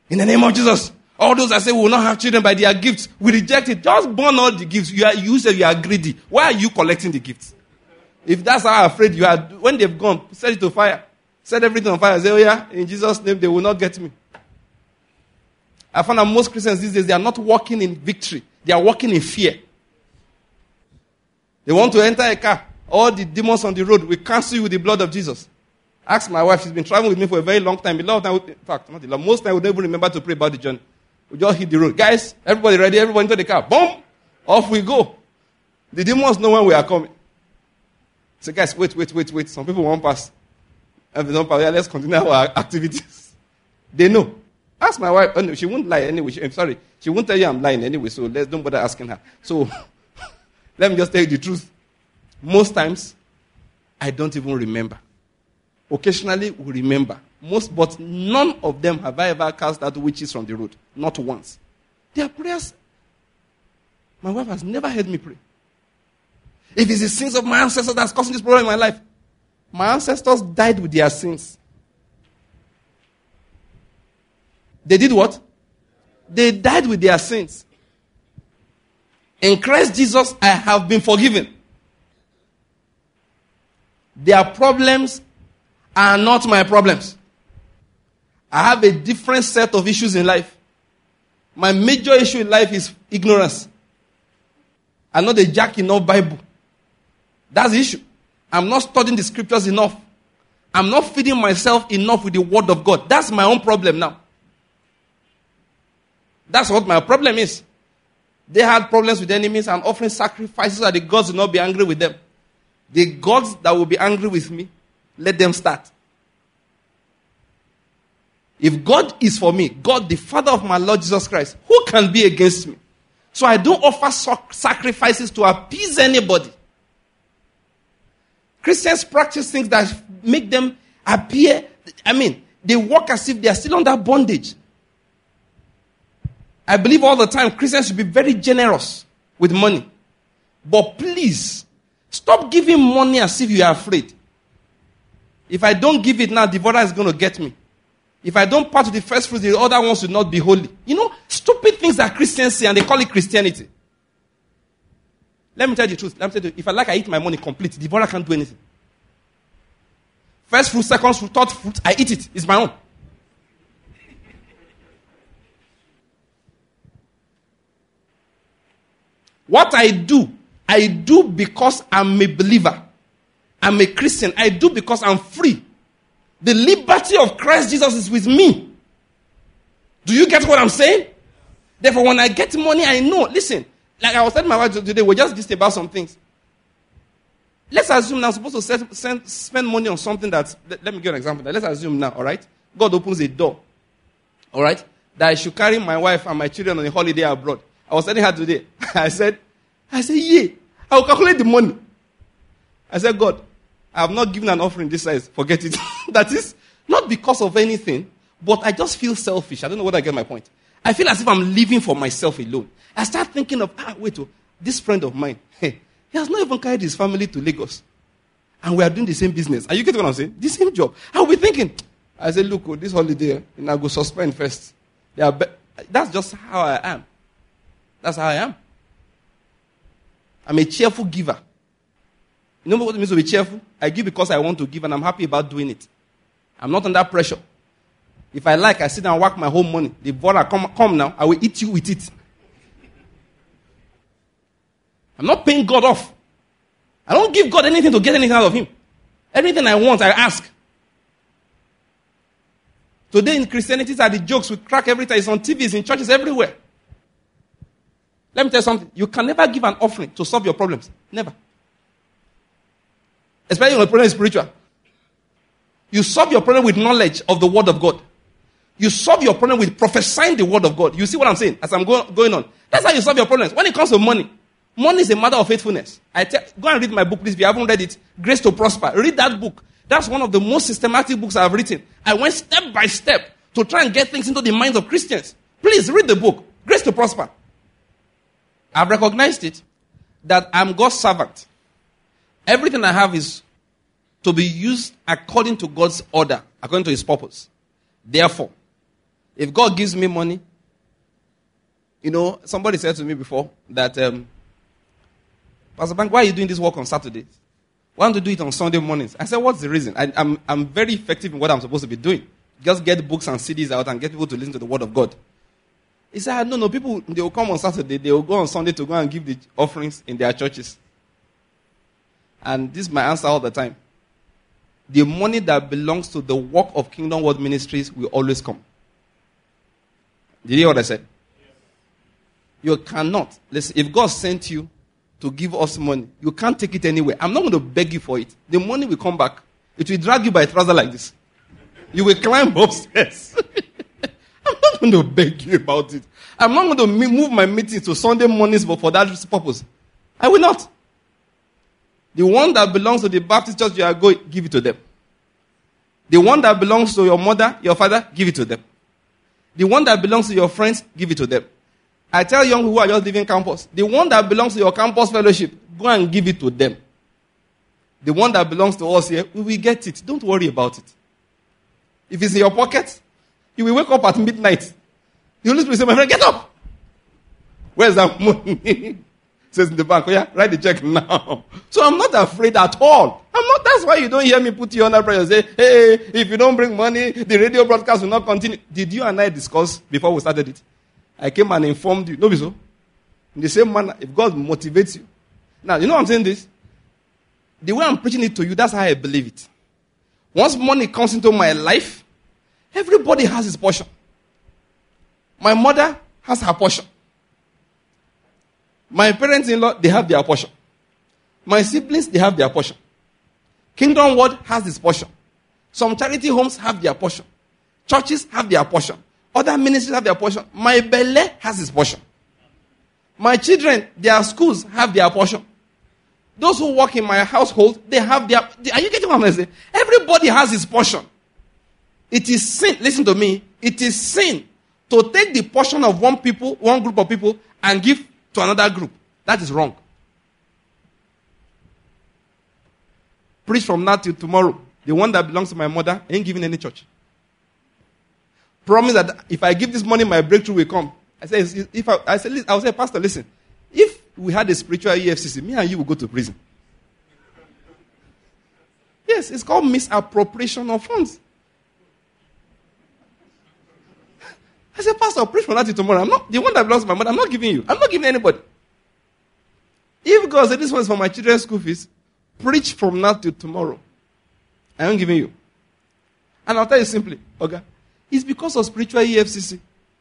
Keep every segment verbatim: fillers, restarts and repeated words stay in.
In the name of Jesus. All those that say we will not have children by their gifts, we reject it. Just burn all the gifts. You, are, you say you are greedy. Why are you collecting the gifts? If that's how afraid you are, when they've gone, set it to fire. Set everything on fire. Say, oh yeah, in Jesus' name, they will not get me. I found that most Christians these days, they are not walking in victory. They are walking in fear. They want to enter a car. All the demons on the road, we cancel you with the blood of Jesus. Ask my wife, she's been traveling with me for a very long time. A lot of time, in fact, not a lot, most time we don't even remember to pray about the journey. We just hit the road. Guys, everybody ready? Everybody into the car. Boom! Off we go. The demons know when we are coming. So guys, wait, wait, wait, wait. Some people won't pass. If they don't pass, yeah, let's continue our activities. They know. Ask my wife. Oh, no, she won't lie anyway. She, I'm sorry. She won't tell you I'm lying anyway, so let's don't bother asking her. So, let me just tell you the truth. Most times, I don't even remember. Occasionally, we remember. Most, but none of them have I ever cast out witches from the road. Not once. Their prayers, my wife has never heard me pray. If it's the sins of my ancestors that's causing this problem in my life, my ancestors died with their sins. They did what? They died with their sins. In Christ Jesus, I have been forgiven. Their problems are not my problems. I have a different set of issues in life. My major issue in life is ignorance. I'm not a jack enough Bible. That's the issue. I'm not studying the scriptures enough. I'm not feeding myself enough with the word of God. That's my own problem now. That's what my problem is. They had problems with enemies and offering sacrifices so that the gods will not be angry with them. The gods that will be angry with me, let them start. If God is for me, God the Father of my Lord Jesus Christ, who can be against me? So I don't offer sacrifices to appease anybody. Christians practice things that make them appear, I mean, they walk as if they are still under bondage. I believe all the time Christians should be very generous with money. But please, stop giving money as if you are afraid. If I don't give it now, the devourer is going to get me. If I don't part with the first fruits, the other ones will not be holy. You know, stupid things that Christians say and they call it Christianity. Let me tell you the truth. Let me tell you, if I like, I eat my money complete. The devourer can't do anything. First fruit, second fruit, third fruit, I eat it. It's my own. What I do, I do because I'm a believer. I'm a Christian. I do because I'm free. The liberty of Christ Jesus is with me. Do you get what I'm saying? Therefore, when I get money, I know. Listen, like I was telling my wife today, we're just discussing about some things. Let's assume now I'm supposed to set, send, spend money on something that, let, let me give an example. Let's assume now, all right? God opens a door, all right? That I should carry my wife and my children on a holiday abroad. I was telling her today. I said, I said, yeah, I will calculate the money. I said, God, I have not given an offering this size. Forget it. That is not because of anything, but I just feel selfish. I don't know whether I get my point. I feel as if I'm living for myself alone. I start thinking of, ah, wait, oh, this friend of mine, hey, he has not even carried his family to Lagos. And we are doing the same business. Are you getting what I'm saying? The same job. I'll be thinking, I said, look, oh, this holiday, and I go suspend first. They are be- That's just how I am. That's how I am. I'm a cheerful giver. You know what it means to be cheerful? I give because I want to give and I'm happy about doing it. I'm not under pressure. If I like, I sit down and work my whole money. The devourer, come, come now, I will eat you with it. I'm not paying God off. I don't give God anything to get anything out of him. Anything I want, I ask. Today in Christianity, are the jokes we crack every time. It's on T Vs, in churches, everywhere. Let me tell you something. You can never give an offering to solve your problems. Never. Especially when the problem is spiritual. You solve your problem with knowledge of the word of God. You solve your problem with prophesying the word of God. You see what I'm saying as I'm go- going on? That's how you solve your problems. When it comes to money, money is a matter of faithfulness. I tell, go and read my book, please. If you haven't read it, Grace to Prosper. Read that book. That's one of the most systematic books I've written. I went step by step to try and get things into the minds of Christians. Please read the book, Grace to Prosper. I've recognized it that I'm God's servant. Everything I have is to be used according to God's order, according to his purpose. Therefore, If God gives me money, you know, somebody said to me before that, um, Pastor Bank, why are you doing this work on Saturdays? Why don't you do it on Sunday mornings? I said, what's the reason? I, I'm, I'm very effective in what I'm supposed to be doing. Just get books and C Ds out and get people to listen to the word of God. He said, no, no, people, they will come on Saturday, they will go on Sunday to go and give the offerings in their churches. And this is my answer all the time. The money that belongs to the work of Kingdom World Ministries will always come. Did you hear what I said? Yes. You cannot. Listen, if God sent you to give us money, you can't take it anywhere. I'm not going to beg you for it. The money will come back. It will drag you by a trouser like this. You will climb upstairs. I'm not going to beg you about it. I'm not going to move my meetings to Sunday mornings for that purpose. I will not. The one that belongs to the Baptist church you are going, give it to them. The one that belongs to your mother, your father, give it to them. The one that belongs to your friends, give it to them. I tell young people who are just leaving campus, the one that belongs to your campus fellowship, go and give it to them. The one that belongs to us here, we will get it. Don't worry about it. If it's in your pocket, you will wake up at midnight. The Holy Spirit say, my friend, get up. Where's that money? Says in the bank, oh yeah, write the check now. So I'm not afraid at all. I'm not, that's why you don't hear me put you under pressure. Say, hey, if you don't bring money, the radio broadcast will not continue. Did you and I discuss before we started it? I came and informed you. No, be so. In the same manner, if God motivates you. Now, you know what I'm saying this? The way I'm preaching it to you, that's how I believe it. Once money comes into my life, everybody has his portion. My mother has her portion. My parents-in-law, they have their portion. My siblings, they have their portion. Kingdom World has its portion. Some charity homes have their portion. Churches have their portion. Other ministries have their portion. My belly has its portion. My children, their schools have their portion. Those who work in my household, they have their... Are you getting what I'm saying? Everybody has his portion. It is sin. Listen to me. It is sin to take the portion of one people, one group of people, and give to another group. That is wrong. Preach from now till tomorrow. The one that belongs to my mother ain't giving any church. Promise that if I give this money, my breakthrough will come. I said, if I, I said, I will say, Pastor, listen. If we had a spiritual E F C C, me and you will go to prison. Yes, it's called misappropriation of funds. I said, Pastor, preach from that till tomorrow. I'm not the one that belongs to my mother. I'm not giving you. I'm not giving anybody. If God said this one is for my children's school fees, preach from now till tomorrow. I am giving you. And I'll tell you simply, okay, it's because of spiritual E F C C.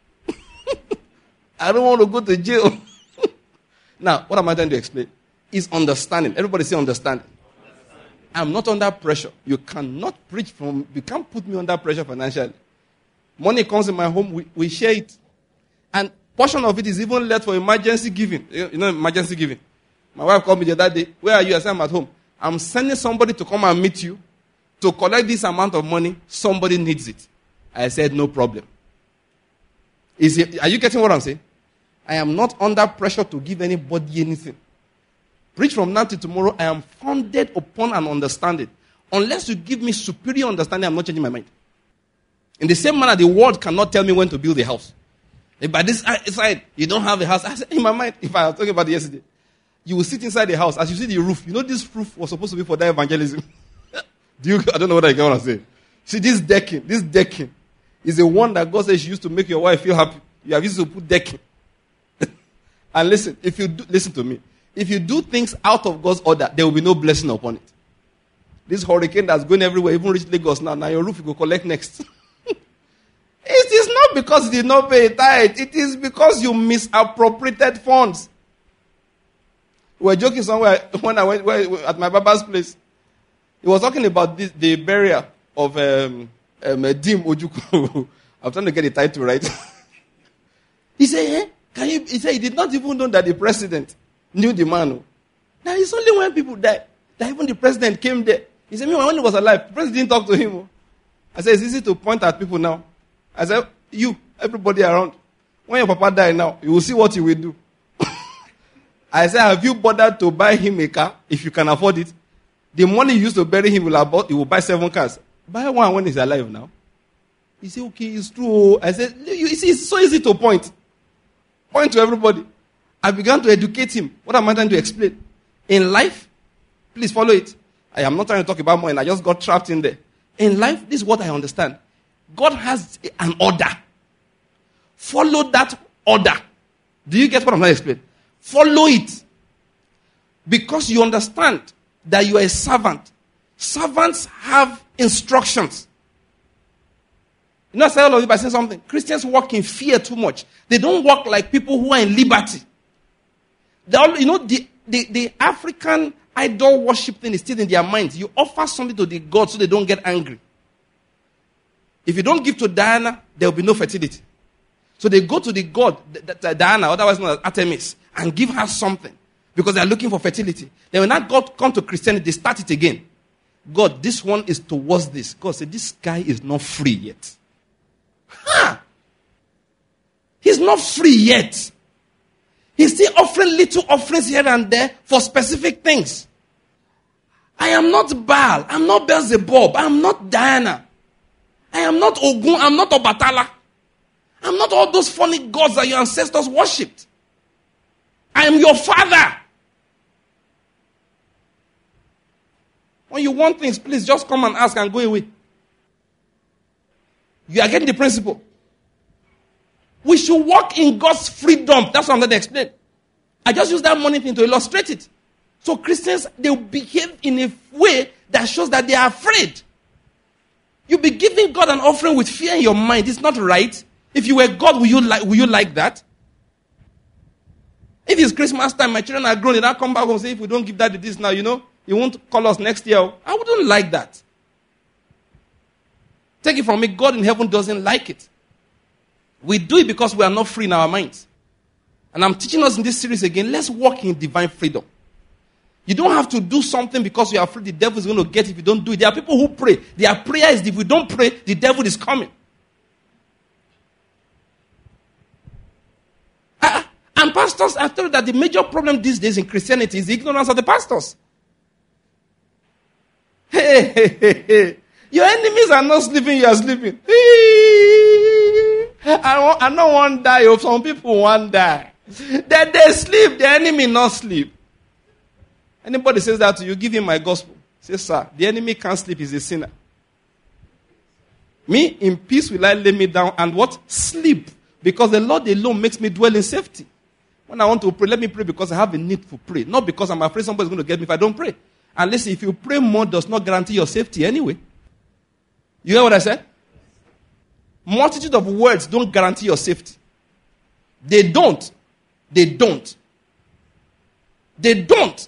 I don't want to go to jail. Now, what am I trying to explain? Is understanding. Everybody say understanding. understanding. I'm not under pressure. You cannot preach from, you can't put me under pressure financially. Money comes in my home, we, we share it. And portion of it is even left for emergency giving. You know, emergency giving. My wife called me the other day. Where are you? I said, I'm at home. I'm sending somebody to come and meet you to collect this amount of money. Somebody needs it. I said, no problem. Is it, are you getting what I'm saying? I am not under pressure to give anybody anything. Preach from now till tomorrow. I am founded upon an understanding. Unless you give me superior understanding, I'm not changing my mind. In the same manner, the world cannot tell me when to build a house. If by this side, you don't have a house. I said, in my mind, if I was talking about it yesterday, you will sit inside the house. As you see the roof, you know this roof was supposed to be for that evangelism. Do you, I don't know what I get what I'm saying. See, this decking, this decking is the one that God says she used to make your wife feel happy. You have used to put decking. And listen, if you do, listen to me. If you do things out of God's order, there will be no blessing upon it. This hurricane that's going everywhere, even reach Lagos now, now your roof will go collect next. It is not because you did not pay a tithe. It is because you misappropriated funds. We were joking somewhere when I went where, at my baba's place. He was talking about this, the burial of um, um, Dim Ojukwu. I'm trying to get the title right. He said, eh? Can you? He said he did not even know that the president knew the man. Now it's only when people die that even the president came there. He said, when he was alive, the president didn't talk to him. I said, it's easy to point at people now. I said, you, everybody around, when your papa die now, you will see what he will do. I said, have you bothered to buy him a car if you can afford it? The money you used to bury him will, about, he will buy seven cars. Buy one when he's alive now. He said, okay, it's true. I said, you see, it's so easy to point. Point to everybody. I began to educate him. What am I trying to explain? In life, please follow it. I am not trying to talk about money. I just got trapped in there. In life, this is what I understand. God has an order. Follow that order. Do you get what I'm trying to explain? Follow it. Because you understand that you are a servant. Servants have instructions. You know, I said all of you by saying something. Christians walk in fear too much. They don't walk like people who are in liberty. They all, you know, the, the, the African idol worship thing is still in their minds. You offer something to the god so they don't get angry. If you don't give to Diana, there will be no fertility. So they go to the god, Diana, otherwise known as Artemis, and give her something. Because they are looking for fertility. Then when that God come to Christianity, they start it again. God, this one is towards this. God said, this guy is not free yet. Huh? He's not free yet. He's still offering little offerings here and there for specific things. I am not Baal. I'm not Beelzebub. I'm not Diana. I am not Ogun. I'm not Obatala. I'm not all those funny gods that your ancestors worshipped. I am your father. When you want things, please just come and ask and go away. You are getting the principle. We should walk in God's freedom. That's what I'm going to explain. I just use that money thing to illustrate it. So Christians, they behave in a way that shows that they are afraid. You'll be giving God an offering with fear in your mind. It's not right. If you were God, will you like, will you like that? If it's Christmas time, my children are grown, they now come back and say, if we don't give daddy this now, you know, he won't call us next year. I wouldn't like that. Take it from me, God in heaven doesn't like it. We do it because we are not free in our minds. And I'm teaching us in this series again, let's walk in divine freedom. You don't have to do something because you are afraid the devil is going to get it if you don't do it. There are people who pray. Their prayer is if we don't pray, the devil is coming. Uh, and pastors, I tell you that the major problem these days in Christianity is the ignorance of the pastors. Hey, hey, hey, hey. Your enemies are not sleeping, you are sleeping. I, I don't want to die. Some people want to die. That they sleep, the enemy not sleep. Anybody says that to you, give him my gospel. Say, sir, the enemy can't sleep, he's a sinner. Me, in peace will I lay me down and what? Sleep. Because the Lord alone makes me dwell in safety. When I want to pray, let me pray because I have a need to pray. Not because I'm afraid somebody's going to get me if I don't pray. And listen, if you pray more, does not guarantee your safety anyway. You hear what I said? Multitude of words don't guarantee your safety. They don't. They don't. They don't.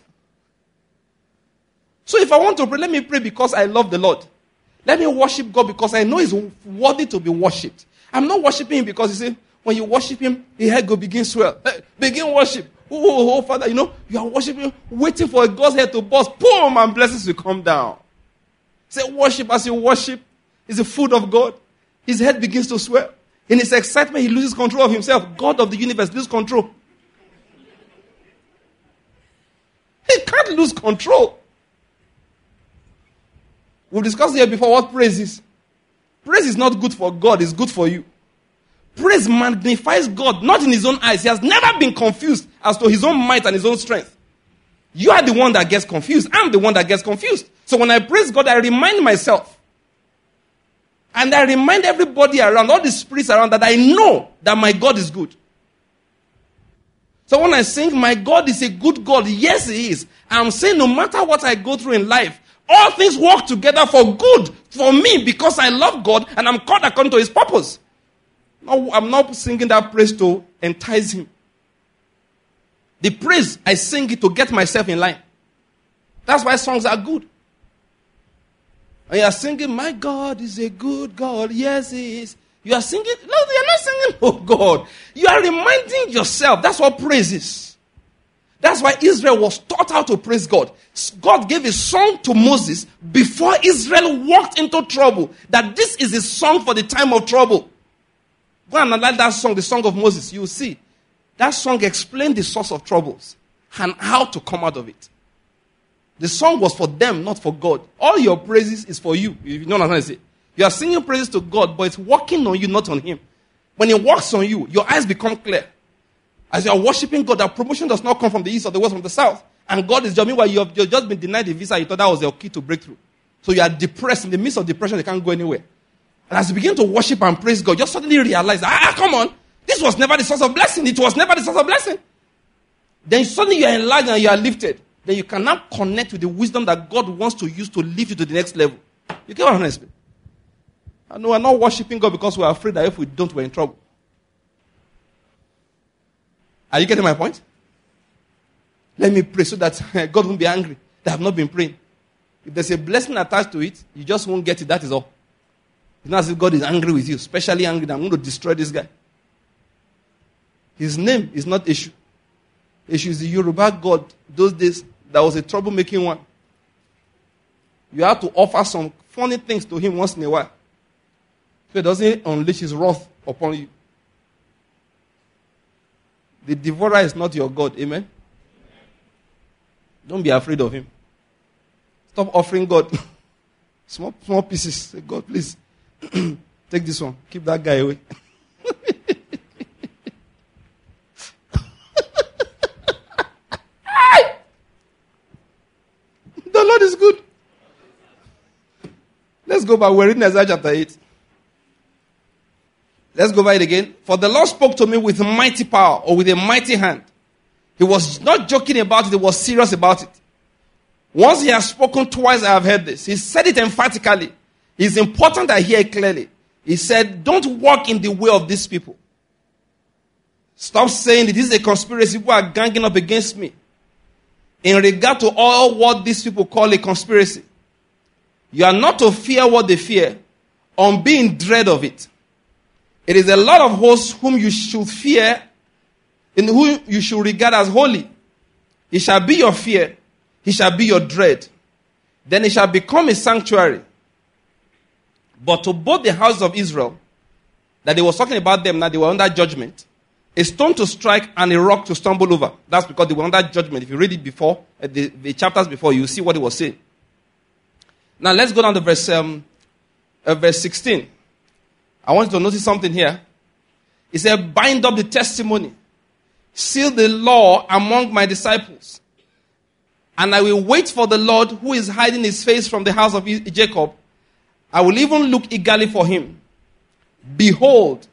So if I want to pray, let me pray because I love the Lord. Let me worship God because I know He's worthy to be worshipped. I'm not worshiping Him because you see, when you worship Him, the head go begin swell. Hey, begin worship. Oh, oh, oh, Father, you know, you are worshiping, waiting for God's head to burst. Boom, and blessings will come down. Say, worship as you worship is the food of God. His head begins to swell. In his excitement, he loses control of himself. God of the universe loses control. He can't lose control. We've discussed here before what praise is. Praise is not good for God, it's good for you. Praise magnifies God, not in his own eyes. He has never been confused as to his own might and his own strength. You are the one that gets confused. I'm the one that gets confused. So when I praise God, I remind myself. And I remind everybody around, all the spirits around, that I know that my God is good. So when I sing, my God is a good God, yes, He is. I'm saying no matter what I go through in life, all things work together for good for me because I love God and I'm called according to His purpose. No, I'm not singing that praise to entice Him. The praise, I sing it to get myself in line. That's why songs are good. And you are singing, my God is a good God. Yes, He is. You are singing, no, you are not singing, oh God. You are reminding yourself. That's what praise is. That's why Israel was taught how to praise God. God gave a song to Moses before Israel walked into trouble. That this is a song for the time of trouble. Go and analyze that song, the song of Moses. You will see. That song explained the source of troubles and how to come out of it. The song was for them, not for God. All your praises is for you. If you don't understand what I say. You are singing praises to God, but it's working on you, not on him. When it works on you, your eyes become clear. As you are worshiping God, that promotion does not come from the east or the west, from the south. And God is just, meanwhile, you have, you have just been denied the visa. You thought that was your key to breakthrough. So you are depressed. In the midst of depression, you can't go anywhere. And as you begin to worship and praise God, you suddenly realize, ah, come on. This was never the source of blessing. It was never the source of blessing. Then suddenly you are enlarged and you are lifted. Then you cannot connect with the wisdom that God wants to use to lift you to the next level. You get what I'm saying? And we are not worshiping God because we are afraid that if we don't, we're in trouble. Are you getting my point? Let me pray so that God won't be angry that I have not been praying. If there's a blessing attached to it, you just won't get it. That is all. It's not as if God is angry with you, especially angry that I'm going to destroy this guy. His name is not Eshu. Eshu is the Yoruba god. Those days, that was a troublemaking one. You have to offer some funny things to him once in a while. So he doesn't unleash his wrath upon you. The devourer is not your God. Amen? Don't be afraid of him. Stop offering God small, small pieces. Say, God, please, take this one. Keep that guy away. The Lord is good. Let's go back. We're reading Isaiah chapter eight. Let's go by it again. For the Lord spoke to me with mighty power, or with a mighty hand. He was not joking about it. He was serious about it. Once he has spoken, twice I have heard this. He said it emphatically. It's important I hear it clearly. He said, don't walk in the way of these people. Stop saying that this is a conspiracy. People are ganging up against me. In regard to all what these people call a conspiracy, you are not to fear what they fear, or be in dread of it. It is a lot of hosts whom you should fear, in whom you should regard as holy. He shall be your fear. He shall be your dread. Then it shall become a sanctuary. But to both the house of Israel, that they were talking about them, now they were under judgment, a stone to strike and a rock to stumble over. That's because they were under judgment. If you read it before, the, the chapters before, you see what he was saying. Now let's go down to verse, um, uh, verse sixteen. I want you to notice something here. He said, bind up the testimony, seal the law among my disciples. And I will wait for the Lord who is hiding his face from the house of Jacob. I will even look eagerly for him. Behold,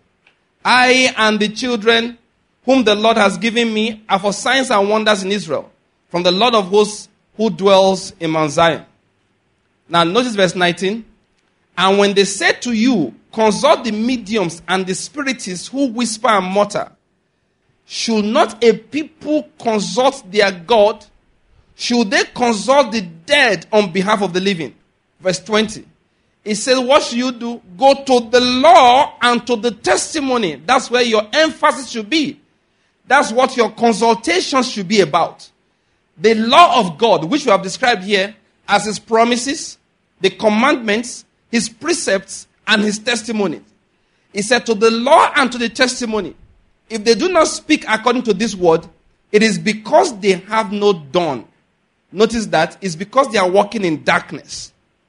I and the children whom the Lord has given me are for signs and wonders in Israel, from the Lord of hosts who dwells in Mount Zion. Now notice verse nineteen. And when they said to you, consult the mediums and the spiritists who whisper and mutter, should not a people consult their God? Should they consult the dead on behalf of the living? Verse twenty. It says, what should you do? Go to the law and to the testimony. That's where your emphasis should be. That's what your consultations should be about. The law of God, which we have described here as his promises, the commandments, his precepts, and his testimony. He said, to the law and to the testimony, if they do not speak according to this word, it is because they have no dawn. Notice that it's because they are walking in darkness.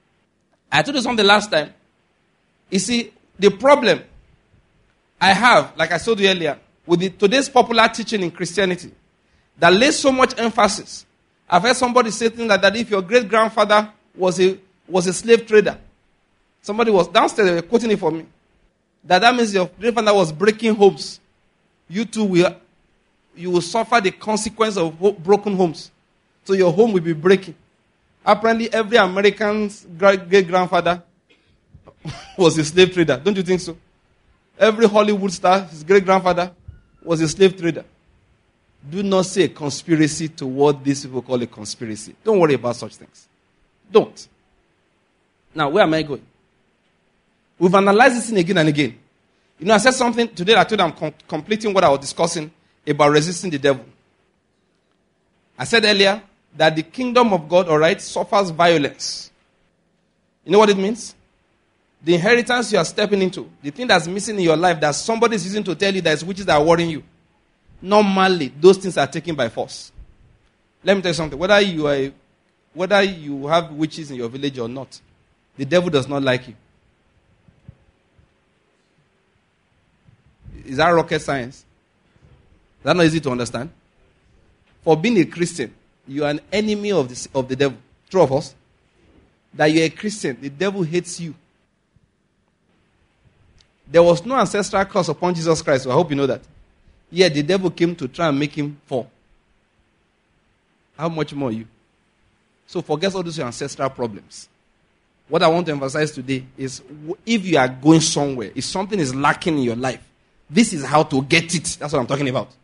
I told you something last time. You see, the problem I have, like I told you earlier, with the, today's popular teaching in Christianity, that lays so much emphasis. I've heard somebody say things like that if your great-grandfather was a, was a slave trader. Somebody was downstairs, they were quoting it for me. That that means your grandfather was breaking homes. You too will, you will suffer the consequence of ho- broken homes. So your home will be breaking. Apparently, every American's great-grandfather was a slave trader. Don't you think so? Every Hollywood star, his great-grandfather, was a slave trader. Do not say a conspiracy to what these people call a conspiracy. Don't worry about such things. Don't. Now, where am I going? We've analyzed this thing again and again. You know, I said something today. I told you I'm com- completing what I was discussing about resisting the devil. I said earlier that the kingdom of God, all right, suffers violence. You know what it means? The inheritance you are stepping into, the thing that's missing in your life that somebody is using to tell you there's witches that are worrying you. Normally, those things are taken by force. Let me tell you something. Whether you are, whether you have witches in your village or not, the devil does not like you. is that rocket science? Is that not easy to understand? For being a Christian, you are an enemy of the, of the devil. True of us? That you're a Christian, the devil hates you. There was no ancestral curse upon Jesus Christ, so I hope you know that. Yet the devil came to try and make him fall. How much more you? So forget all those ancestral problems. What I want to emphasize today is if you are going somewhere, if something is lacking in your life, this is how to get it. That's what I'm talking about.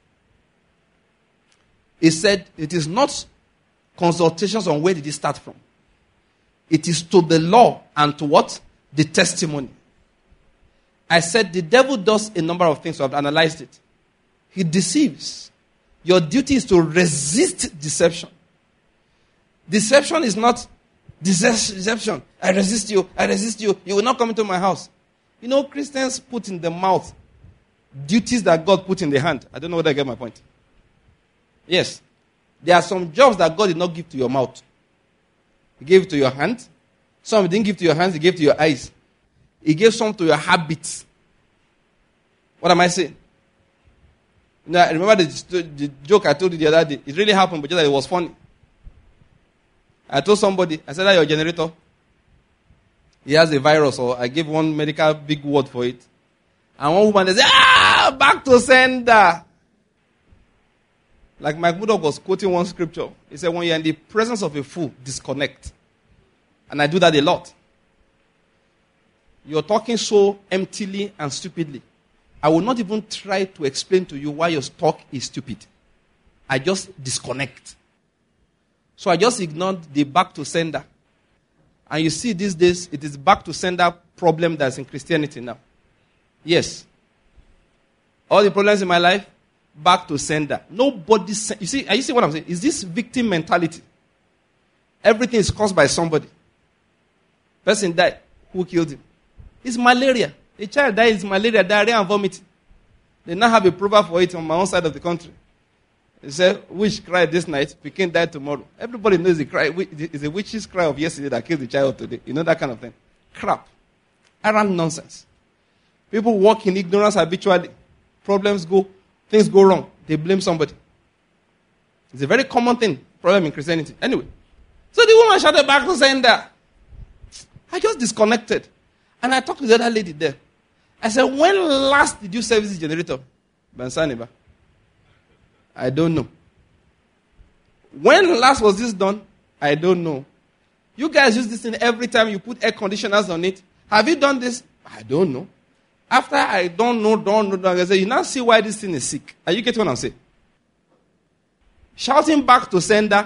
He said it is not consultations on where did it start from. It is to the law and to what? The testimony. I said the devil does a number of things, so I've analyzed it. He deceives. Your duty is to resist deception. Deception is not deception. I resist you. I resist you. You will not come into my house. You know, Christians put in the mouth duties that God put in the hand. I don't know whether I get my point. Yes. There are some jobs that God did not give to your mouth. He gave it to your hand. Some he didn't give to your hands. He gave to your eyes. He gave some to your habits. What am I saying? You know, I remember the, the joke I told you the other day. It really happened, but just that it was funny. I told somebody, I said, "That's your generator. He has a virus," or I gave one medical big word for it. And one woman, they said, "Ah, back to sender." Like Mike Murdoch was quoting one scripture. He said, when you're in the presence of a fool, disconnect. And I do that a lot. You're talking so emptily and stupidly. I will not even try to explain to you why your talk is stupid. I just disconnect. So I just ignored the back to sender. And you see these days, it is back to sender problem that's in Christianity now. Yes. All the problems in my life, back to sender. Nobody, sen- you see, are you see what I'm saying? Is this victim mentality? Everything is caused by somebody. Person died. Who killed him? It's malaria. A child died, it's malaria, diarrhea, and vomiting. They now have a prover for it on my own side of the country. They say, witch cried this night, Pekin died tomorrow. Everybody knows the cry. It's a witch's cry of yesterday that killed the child today. You know that kind of thing. Crap. Arrant nonsense. People walk in ignorance habitually. Problems go, things go wrong. They blame somebody. It's a very common thing, problem in Christianity. Anyway. So the woman shouted back to sender. I just disconnected. And I talked to the other lady there. I said, when last did you service the generator? Bansaniba. I don't know. When last was this done? I don't know. You guys use this thing every time you put air conditioners on it. Have you done this? I don't know. After I don't know, don't know, don't know, I say, you now see why this thing is sick. Are you getting what I'm saying? Shouting back to sender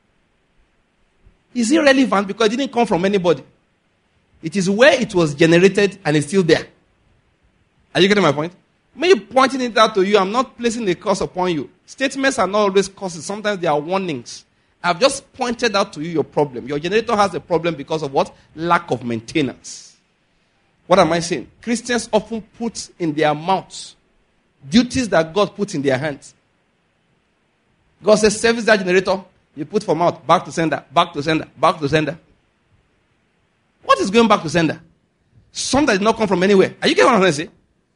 is irrelevant because it didn't come from anybody. It is where it was generated and it's still there. Are you getting my point? Me pointing it out to you, I'm not placing a curse upon you. Statements are not always curses. Sometimes they are warnings. I've just pointed out to you your problem. Your generator has a problem because of what? Lack of maintenance. What am I saying? Christians often put in their mouths duties that God put in their hands. God says, service that generator. You put for mouth, back to sender, back to sender, back to sender. What is going back to sender? Something that did not come from anywhere. Are you getting what I'm trying to say?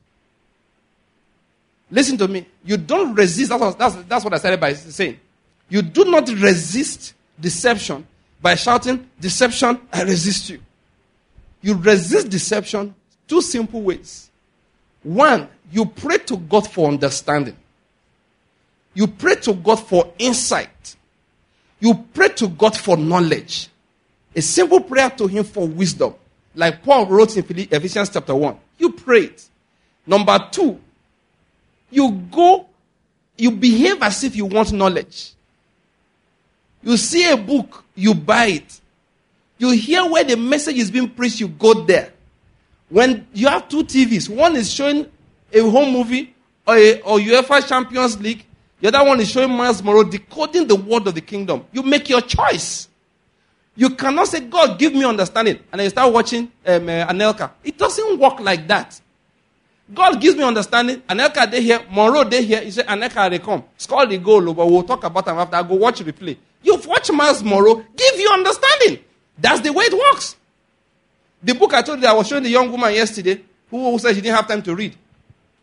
Listen to me. You don't resist. That's what, that's, that's what I started by saying. You do not resist deception by shouting, deception, I resist you. You resist deception two simple ways. One, you pray to God for understanding. You pray to God for insight. You pray to God for knowledge. A simple prayer to him for wisdom. Like Paul wrote in Ephesians chapter one. You pray it. Number two, you go, you behave as if you want knowledge. You see a book, you buy it. You hear where the message is being preached, you go there. When you have two T Vs, one is showing a home movie or, a, or UEFA Champions League, the other one is showing Miles Morrow decoding the word of the kingdom. You make your choice. You cannot say, God, give me understanding. And then you start watching um, uh, Anelka. It doesn't work like that. God gives me understanding. Anelka, they here. Monroe, they here. You say, Anelka, they come. Score the goal, but we'll talk about them after. I go watch replay. You've watched Miles Morrow. Give you understanding. That's the way it works. The book I told you, I was showing the young woman yesterday who said she didn't have time to read.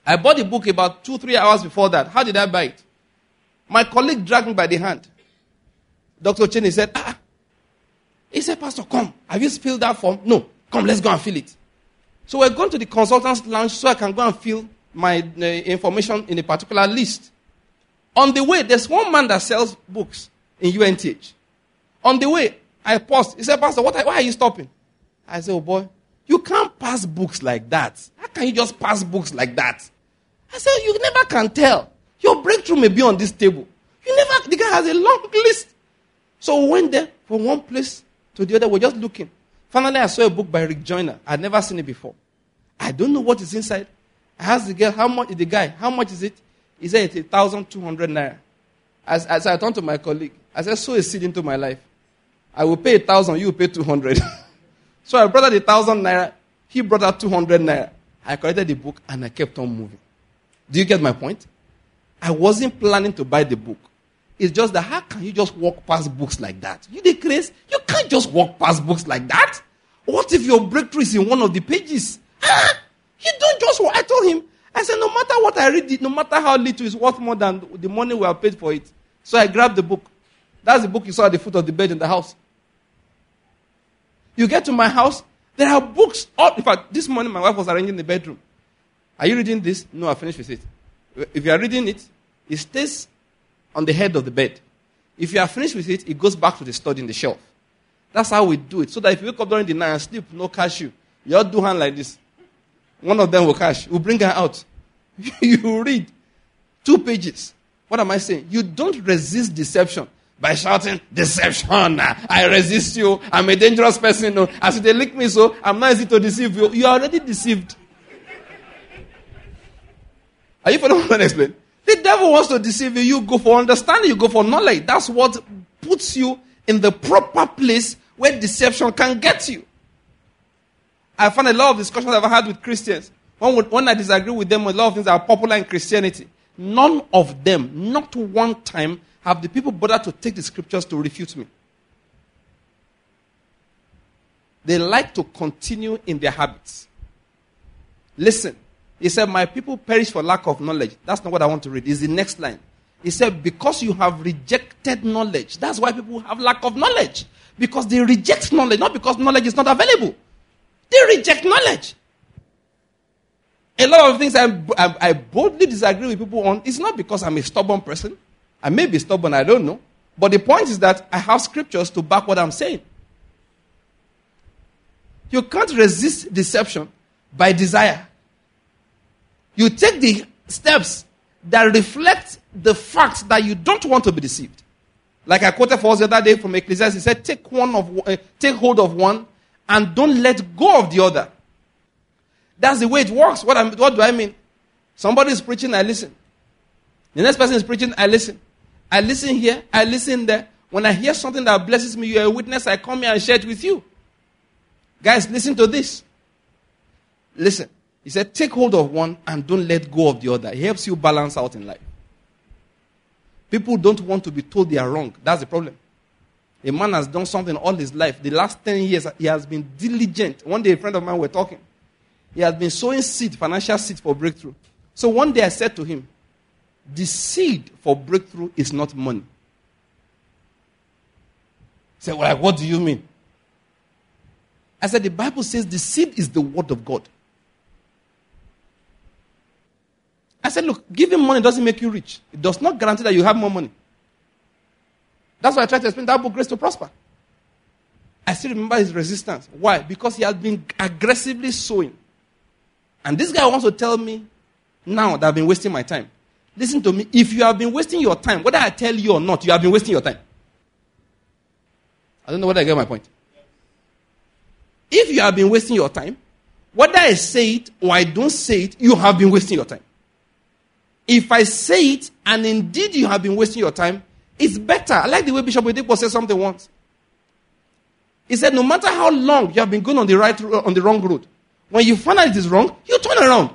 I bought the book about two, three hours before that. How did I buy it? My colleague dragged me by the hand. Doctor Cheney said, ah. He said, Pastor, come. Have you filled that form? No. Come, let's go and fill it. So we're going to the consultant's lounge so I can go and fill my uh, information in a particular list. On the way, there's one man that sells books in U N T H. On the way, I paused. He said, Pastor, what, why are you stopping? I said, oh boy, you can't pass books like that. How can you just pass books like that? I said, you never can tell. Your breakthrough may be on this table. You never, the guy has a long list. So we went there from one place to the other. We're just looking. Finally, I saw a book by Rick Joyner. I'd never seen it before. I don't know what is inside. I asked the girl, how much, the guy, how much is it? He said, it's one thousand two hundred naira. As, as I turned to my colleague, I said, sow a seed into my life. I will pay a thousand, you will pay two hundred. So I brought out the thousand naira. He brought out two hundred naira. I collected the book and I kept on moving. Do you get my point? I wasn't planning to buy the book. It's just that how can you just walk past books like that? You the craze? You can't just walk past books like that. What if your breakthrough is in one of the pages? Ah, you don't just walk. I told him, I said, no matter what I read, it, no matter how little, it's worth more than the money we have paid for it. So I grabbed the book. That's the book you saw at the foot of the bed in the house. You get to my house, there are books. All, in fact, this morning my wife was arranging the bedroom. Are you reading this? No, I finished with it. If you are reading it, it stays on the head of the bed. If you are finished with it, it goes back to the stud in the shelf. That's how we do it. So that if you wake up during the night and sleep, no catch you. You all do hand like this. One of them will catch. We'll bring her out. You read two pages. What am I saying? You don't resist deception by shouting, deception. I resist you. I'm a dangerous person. No. As they lick me so, I'm not easy to deceive you. You are already deceived. Are you following what I explain? The devil wants to deceive you. You go for understanding. You go for knowledge. That's what puts you in the proper place where deception can get you. I found a lot of discussions I've had with Christians. When, when I disagree with them, a lot of things that are popular in Christianity. None of them, not one time, have the people bothered to take the scriptures to refute me. They like to continue in their habits. Listen, he said, my people perish for lack of knowledge. That's not what I want to read. It's the next line. He said, because you have rejected knowledge. That's why people have lack of knowledge. Because they reject knowledge, not because knowledge is not available. They reject knowledge. A lot of things I, I, I boldly disagree with people on. It's not because I'm a stubborn person. I may be stubborn, I don't know. But the point is that I have scriptures to back what I'm saying. You can't resist deception by desire. You take the steps that reflect the fact that you don't want to be deceived. Like I quoted for us the other day from Ecclesiastes, he said, take one of uh, take hold of one and don't let go of the other. That's the way it works. What, I'm, what do I mean? Somebody is preaching, I listen. The next person is preaching, I listen. I listen here, I listen there. When I hear something that blesses me, you're a witness, I come here and share it with you. Guys, listen to this. Listen. He said, take hold of one and don't let go of the other. It helps you balance out in life. People don't want to be told they are wrong. That's the problem. A man has done something all his life. The last ten years, he has been diligent. One day, a friend of mine were talking. He has been sowing seed, financial seed for breakthrough. So one day I said to him, the seed for breakthrough is not money. He said, well, like, what do you mean? I said, the Bible says the seed is the word of God. I said, look, giving money doesn't make you rich. It does not guarantee that you have more money. That's why I tried to explain that book, Grace to Prosper. I still remember his resistance. Why? Because he has been aggressively sowing. And this guy wants to tell me now that I've been wasting my time. Listen to me. If you have been wasting your time, whether I tell you or not, you have been wasting your time. I don't know whether I get my point. If you have been wasting your time, whether I say it or I don't say it, you have been wasting your time. If I say it, and indeed you have been wasting your time, it's better. I like the way Bishop Oyedepo said something once. He said, no matter how long you have been going on the right on the wrong road, when you find out it is wrong, you turn around.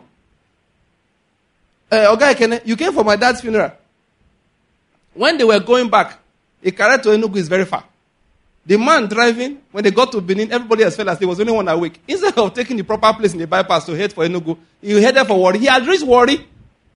Uh, Oga, you came for my dad's funeral. When they were going back, Ikare to Enugu is very far. The man driving, when they got to Benin, everybody else fell asleep. There was only one awake. Instead of taking the proper place in the bypass to head for Enugu, he headed for Warri. He had reached Warri.